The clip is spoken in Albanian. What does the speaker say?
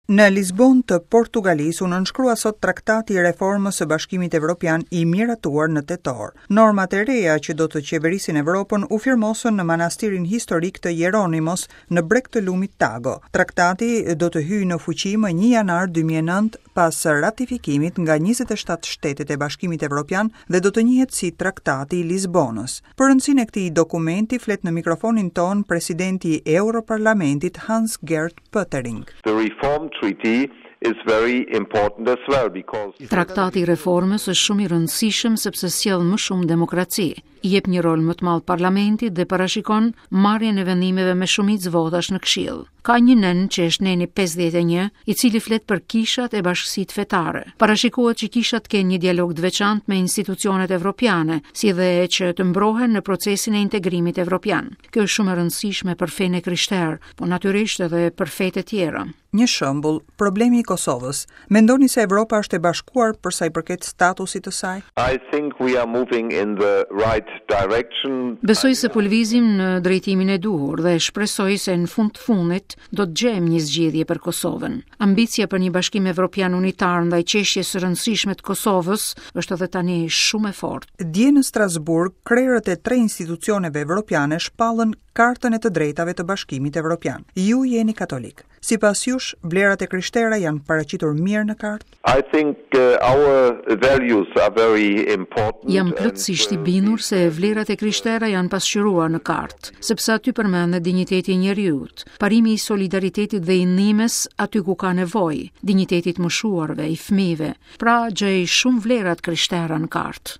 Në Lisbon të Portugalisë u nënshkrua sot traktati i reformës së Bashkimit Evropian i miratuar në tetor. Normat e reja që do të qeverisin Evropën u firmosën në manastirin historik të Jeronimos në breg të lumit Tago. Traktati do të hyjë në fuqi më 1 janar 2009 pas ratifikimit nga 27 shtetet e Bashkimit Evropian dhe do të njihet si Traktati i Lisbonës. Për rëndësinë e këtij dokumenti flet në mikrofonin ton presidenti i Europarlamentit Hans-Gert Pöttering. Treaty is very important as well because Traktati i reformës është shumë i rëndësishëm sepse sjell më shumë demokraci, i jep një rol më të madh parlamentit dhe parashikon marrjen e vendimeve me shumicë votash në Këshill. Ka një nën që është neni 51, i cili flet për kishat e bashkësitë fetare. Parashikohet që kishat kenë një dialog të veçantë me institucionet evropiane, si dhe që të mbrohen në procesin e integrimit evropian. Kjo është shumë e rëndësishme për fenë e krishterë, po natyrisht edhe për fetë të tjera. Një shembull, problemi i Kosovës. Mendoni se Evropa është e bashkuar për sa i përket statusit të saj? I think we are moving in the right direction. Besoj se po lëvizim në drejtimin e duhur dhe shpresoj se në fund të fundit do të gjejmë një zgjidhje për Kosovën. Ambicia për një bashkim evropian unitar ndaj çështjes së rëndësishme të Kosovës është edhe tani shumë e fortë. Dje në Strasburg, krerët e 3 institucioneve evropiane shpallën Kartën e të drejtave të Bashkimit Evropian. Ju jeni katolik. Sipas jush, vlerat e krishterë janë paraqitur mirë në kartë? I think our values are very important. Jam plotësisht i bindur se vlerat e krishterë janë pasqyruar në kartë, sepse aty përmendet dinjiteti i njerëzit, parimi i solidaritetit dhe i ndihmës aty ku ka nevojë, dinjiteti i moshuarve, i fëmijëve. Pra, gjej shumë vlerat krishtere në kartë.